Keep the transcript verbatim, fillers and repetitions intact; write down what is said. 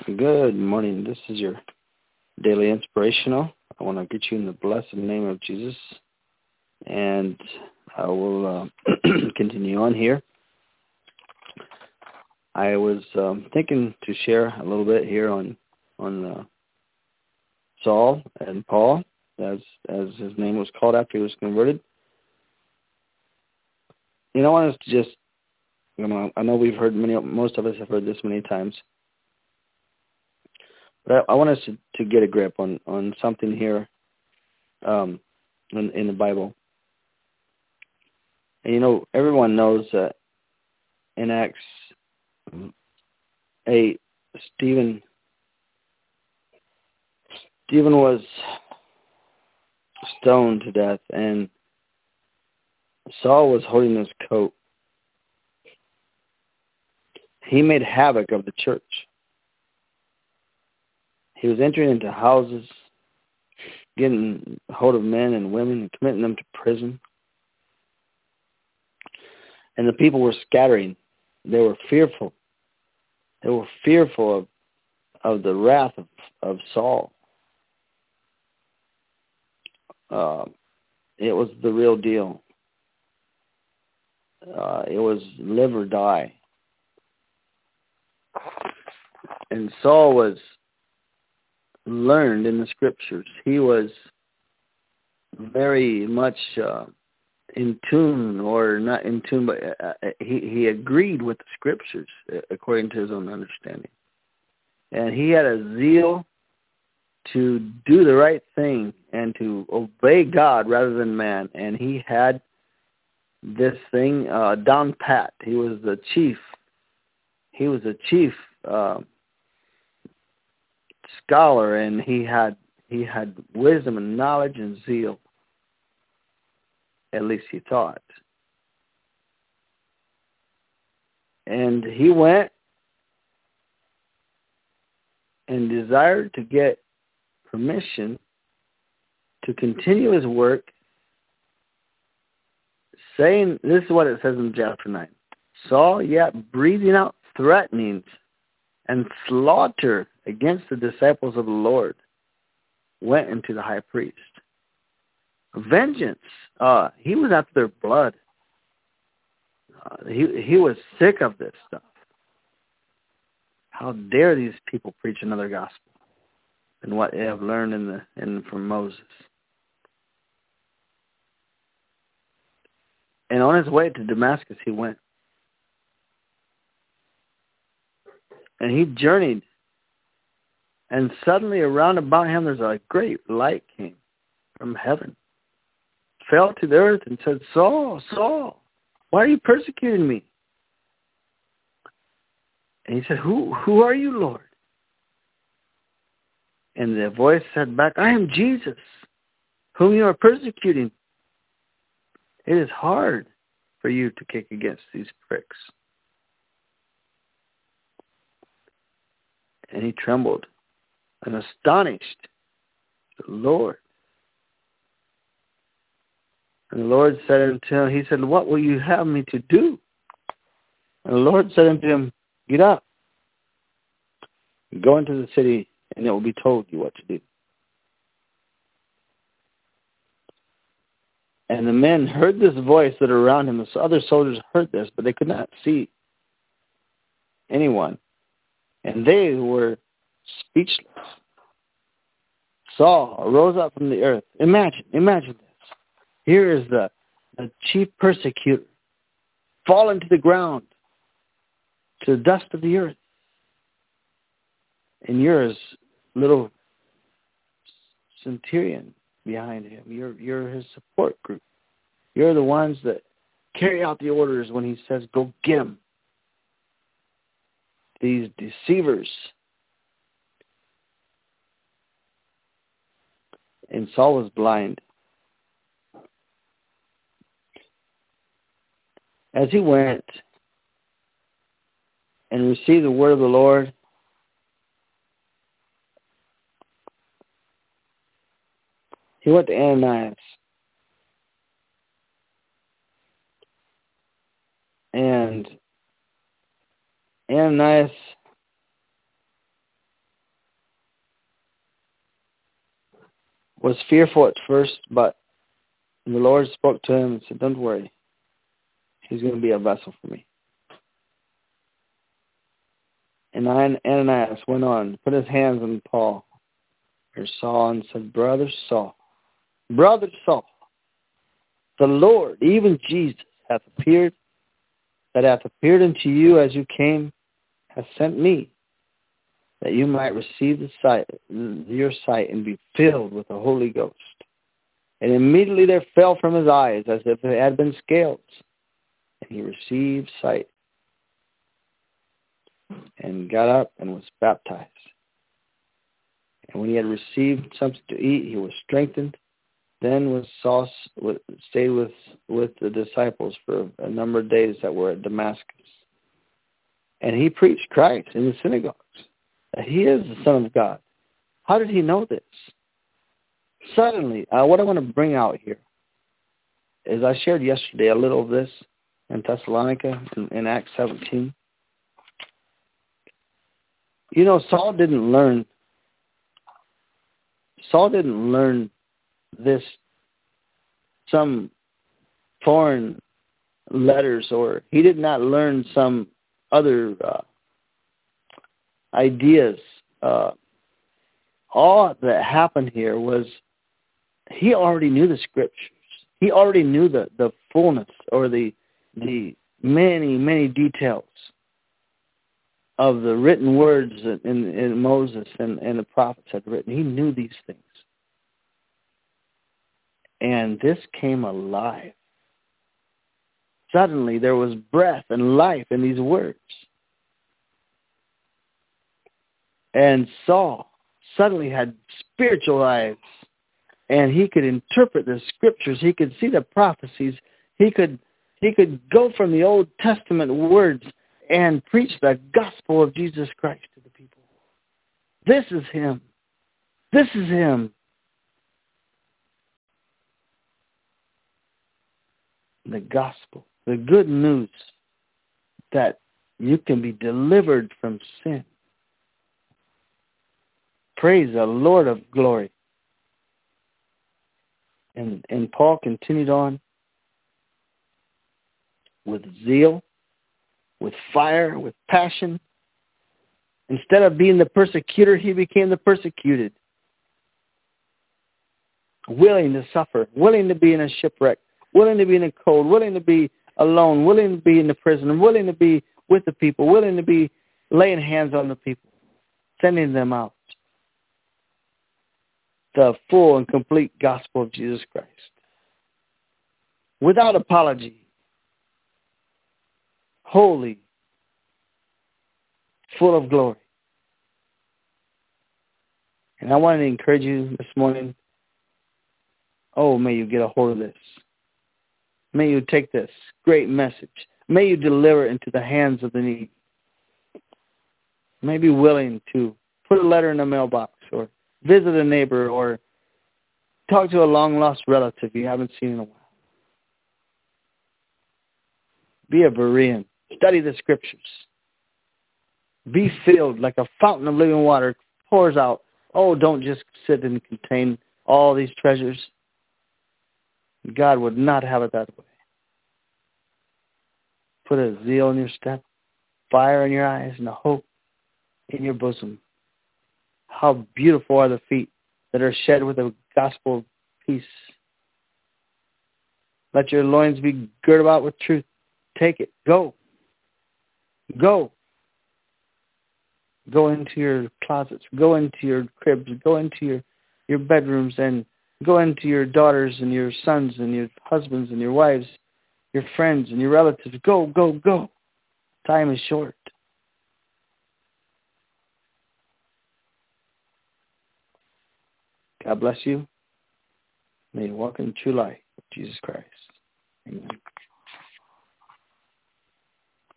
Good morning. This is your daily inspirational. I want to get you in the blessed name of Jesus, and I will uh, continue on here. I was um, thinking to share a little bit here on on uh, Saul and Paul, as as his name was called after he was converted. You know, I want us to just, you know, I know we've heard many, most of us have heard this many times. But I, I want us to, to get a grip on, on something here um, in, in the Bible. And, you know, everyone knows that in Acts eight, Stephen, Stephen was stoned to death, and Saul was holding his coat. He made havoc of the church. He was entering into houses, getting hold of men and women and committing them to prison. And the people were scattering. They were fearful. They were fearful of, of the wrath of, of Saul. Uh, it was the real deal. Uh, it was live or die. And Saul was learned in the scriptures. He was very much uh, in tune, or not in tune, but uh, he, he agreed with the scriptures according to his own understanding. And he had a zeal to do the right thing and to obey God rather than man. And he had this thing uh, down pat. He was the chief. He was a chief uh, scholar, and he had he had wisdom and knowledge and zeal. At least he thought. And he went and desired to get permission to continue his work, saying, this is what it says in chapter nine. Saul, yet breathing out threatenings and slaughter against the disciples of the Lord, went into the high priest. Vengeance. Uh, he was after their blood. Uh, he he was sick of this stuff. How dare these people preach another gospel than what they have learned in the in from Moses? And on his way to Damascus, he went. And he journeyed. And suddenly around about him there's a great light came from heaven. Fell to the earth and said, Saul, Saul, why are you persecuting me? And he said, Who who are you, Lord? And the voice said back, I am Jesus, whom you are persecuting. It is hard for you to kick against these pricks. And he trembled and astonished the Lord. And the Lord said unto him, he said, what will you have me to do? And the Lord said unto him, get up, go into the city, and it will be told you what to do. And the men heard this voice that are around him. The other soldiers heard this, but they could not see anyone. And they were speechless. Saul arose up from the earth. Imagine, imagine this. Here is the, the chief persecutor, fallen to the ground, to the dust of the earth. And you're his little centurion behind him. You're, you're his support group. You're the ones that carry out the orders when he says, go get him. These deceivers. And Saul was blind. As he went and received the word of the Lord, he went to Ananias. And Ananias was fearful at first, but the Lord spoke to him and said, don't worry. He's going to be a vessel for me. And Ananias went on, put his hands on Paul, or Saul, and said, Brother Saul, Brother Saul, the Lord, even Jesus, hath appeared, that hath appeared unto you as you came, hath sent me, that you might receive the sight, your sight and be filled with the Holy Ghost. And immediately there fell from his eyes as if it had been scales, and he received sight, and got up and was baptized. And when he had received something to eat, he was strengthened. Then was Saul stayed with, with the disciples for a number of days that were at Damascus. And he preached Christ in the synagogues, that he is the Son of God. How did he know this? Suddenly, uh, what I want to bring out here is I shared yesterday a little of this in Thessalonica in, in Acts seventeen. You know, Saul didn't learn, Saul didn't learn this, some foreign letters, or he did not learn some other uh, ideas. Uh, all that happened here was he already knew the scriptures. He already knew the, the fullness or the the many, many details of the written words that in, in Moses and, and the prophets had written. He knew these things. And this came alive. Suddenly there was breath and life in these words. And Saul suddenly had spiritual eyes, and he could interpret the scriptures. He could see the prophecies. He could he could go from the Old Testament words and preach the gospel of Jesus Christ to the people. This is him. This is him. The gospel, the good news that you can be delivered from sin. Praise the Lord of glory. And, and Paul continued on with zeal, with fire, with passion. Instead of being the persecutor, he became the persecuted. Willing to suffer, willing to be in a shipwreck, willing to be in the cold, willing to be alone, willing to be in the prison, willing to be with the people, willing to be laying hands on the people, sending them out. The full and complete gospel of Jesus Christ. Without apology. Holy. Full of glory. And I want to encourage you this morning. Oh, may you get a hold of this. May you take this great message. May you deliver it into the hands of the needy. May be willing to put a letter in a mailbox, or visit a neighbor, or talk to a long-lost relative you haven't seen in a while. Be a Berean. Study the scriptures. Be filled like a fountain of living water pours out. Oh, don't just sit and contain all these treasures. God would not have it that way. Put a zeal in your step, fire in your eyes, and a hope in your bosom. How beautiful are the feet that are shed with the gospel of peace. Let your loins be girt about with truth. Take it. Go. Go. Go into your closets. Go into your cribs. Go into your, your bedrooms, and go into your daughters and your sons and your husbands and your wives, your friends and your relatives. Go, go, go. Time is short. God bless you. May you walk in true light of Jesus Christ. Amen.